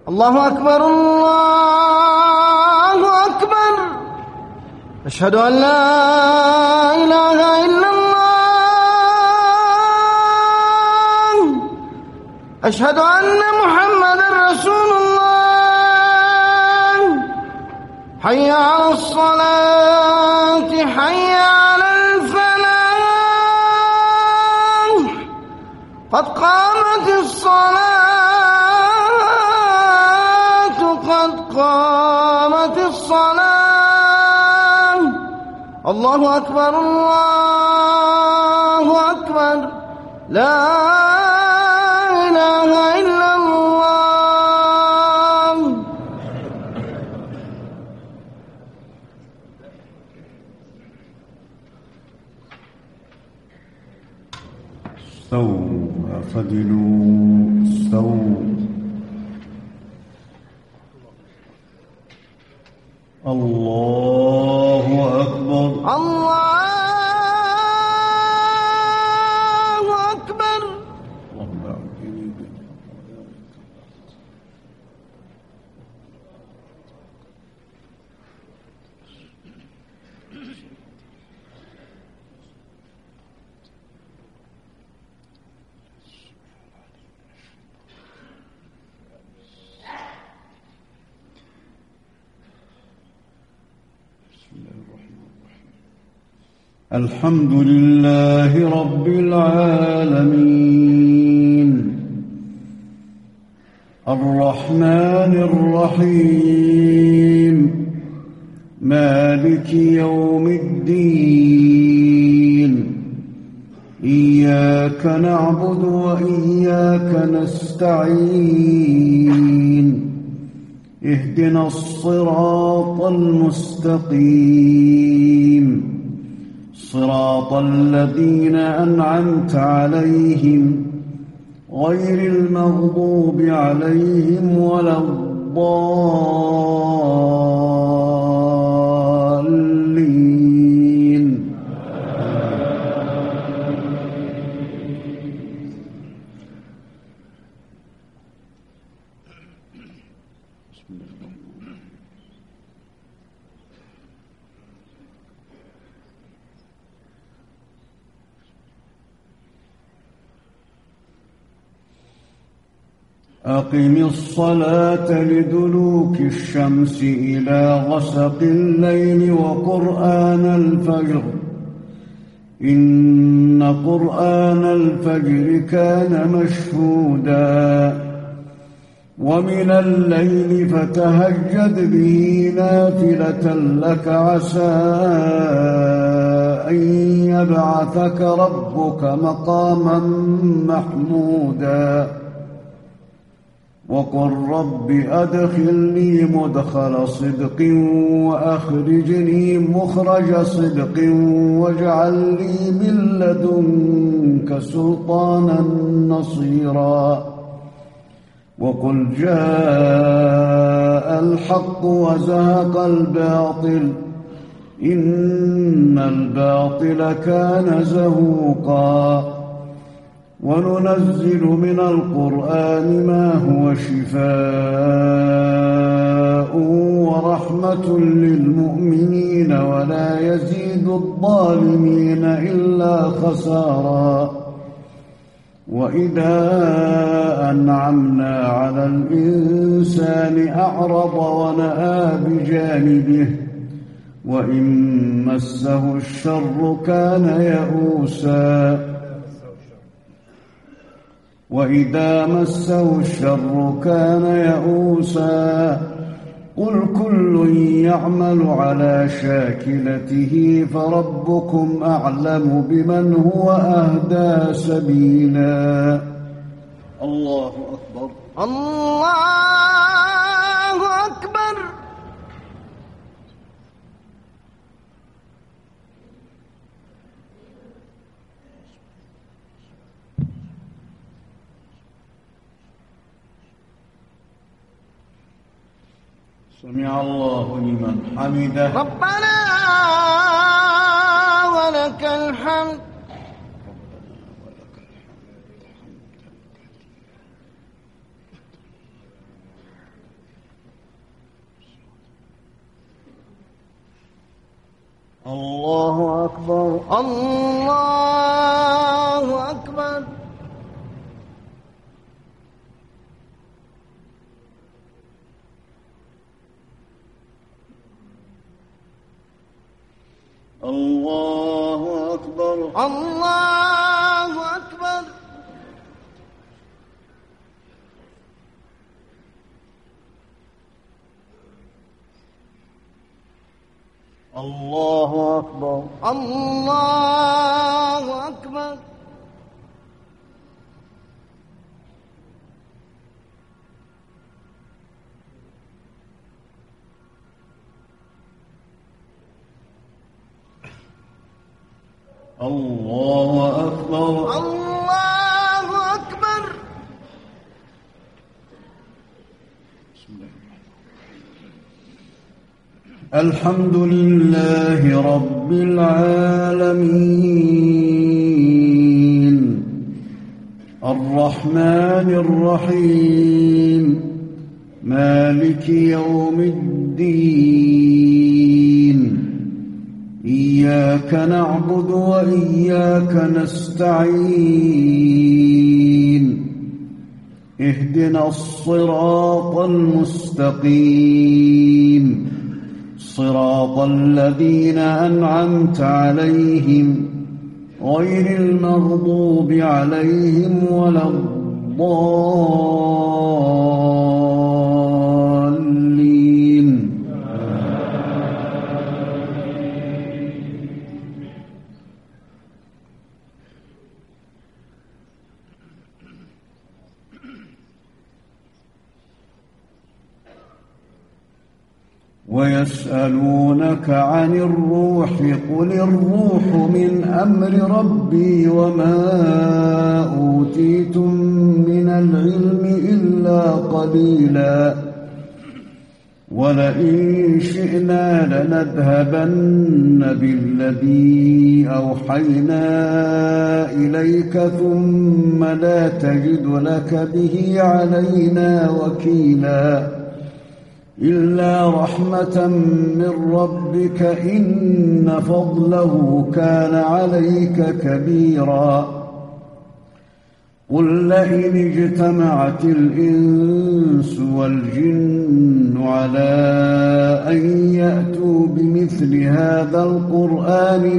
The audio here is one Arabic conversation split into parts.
الله أكبر الله أكبر. أشهد أن لا إله إلا الله. أشهد أن محمدا رسول الله. حي على الصلاة حي على الفلاح. قد قامت الصلاة قد قامت الصلاة. الله أكبر الله أكبر. لا إله إلا الله. استووا اعتدلوا استووا. الله أكبر الله أكبر. الحمد لله رب العالمين الرحمن الرحيم مالك يوم الدين. إياك نعبد وإياك نستعين. اهدنا الصراط المستقيم صراط الذين أنعمت عليهم غير المغضوب عليهم ولا الضالين. أقم الصلاة لدلوك الشمس إلى غسق الليل وقرآن الفجر. إن قرآن الفجر كان مشهودا. ومن الليل فتهجد به نافلة لك عسى أن يبعثك ربك مقاما محمودا. وقل رب أدخلني مدخل صدق وأخرجني مخرج صدق واجعل لي من لدنك سلطانا نصيرا. وقل جاء الحق وزهق الباطل إن الباطل كان زهوقا. وننزل من القرآن ما هو شفاء ورحمة للمؤمنين ولا يزيد الظالمين إلا خسارا. وإذا أنعمنا على الإنسان أعرض ونأى بجانبه وإن مسه الشر كان يئوسا. وإذا مسه الشر كان يئوسا. قل كل يعمل على شاكلته فربكم أعلم بمن هو أهدى سبيلا. الله أكبر الله أكبر. سمع الله لمن حمده. ربنا ولك الحمد. الله أكبر الله أكبر الله أكبر الله أكبر الله أكبر الله أكبر الله أكبر الله أكبر بسم الله. الحمد لله رب العالمين الرحمن الرحيم مالك يوم الدين إياك نعبد وإياك نستعين اهدنا الصراط المستقيم صراط الذين أنعمت عليهم غير المغضوب عليهم ولا الضالين. ويسألونك عن الروح قل الروح من أمر ربي وما أوتيتم من العلم إلا قليلا ولئن شئنا لنذهبن بالذي أوحينا إليك ثم لا تجد لك به علينا وكيلا إلا رحمة من ربك إن فضله كان عليك كبيرا. قل لئن اجتمعت الإنس والجن على أن يأتوا بمثل هذا القرآن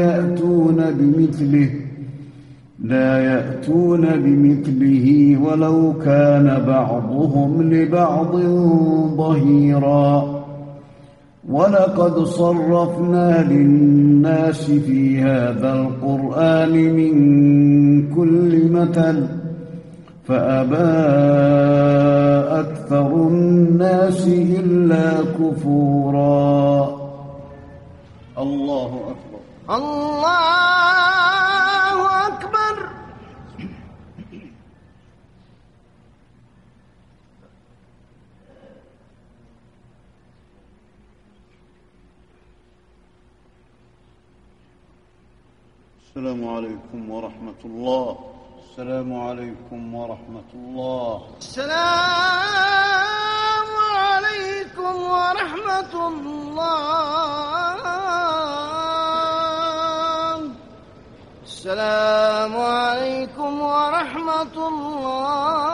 لا يأتون بمثله ولو كان بعضهم لبعض ظهيرا. ولقد صرفنا للناس في هذا القرآن من كل مثل فأبى أكثر الناس إلا كفورا. الله أكبر الله أكبر. السلام عليكم ورحمة الله. السلام عليكم ورحمة الله. السلام عليكم ورحمة الله. السلام عليكم ورحمة الله.